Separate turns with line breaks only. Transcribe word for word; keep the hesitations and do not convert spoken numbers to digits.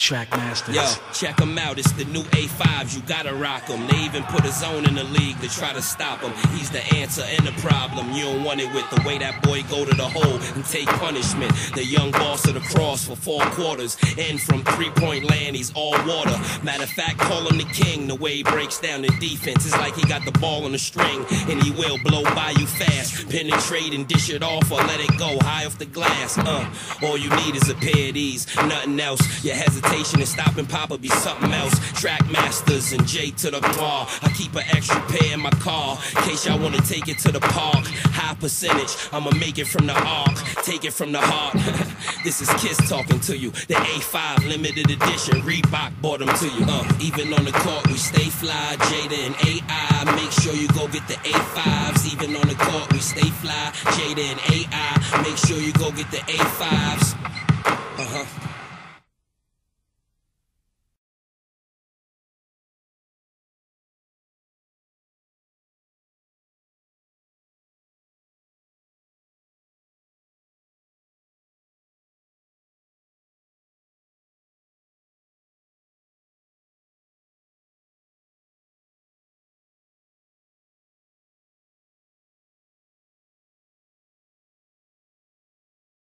Trackmasters.
Yo, check them out, it's the new A fives, you gotta rock them. They even put a zone in the league to try to stop him. He's the answer and the problem, you don't want it with the way that boy go to the hole and take punishment. The young boss of the cross for four quarters, and from three-point land, he's all water. Matter of fact, call him the king, the way he breaks down the defense. It's like he got the ball on the string, and he will blow by you fast. Penetrate and dish it off or let it go high off the glass. Uh, all you need is a pair of these, nothing else. Your hesitation and stopping Papa be something else. Trackmasters and J to the bar. I keep an extra pair in my car in case y'all wanna take it to the park. High percentage, I'ma make it from the arc, take it from the heart. This is Kiss talking to you. The A five limited edition, Reebok bought them to you. Uh, even on the court we stay fly, Jada and A I. Make sure you go get the A fives. Even on the court we stay fly, Jada and A I. Make sure you go get the A fives.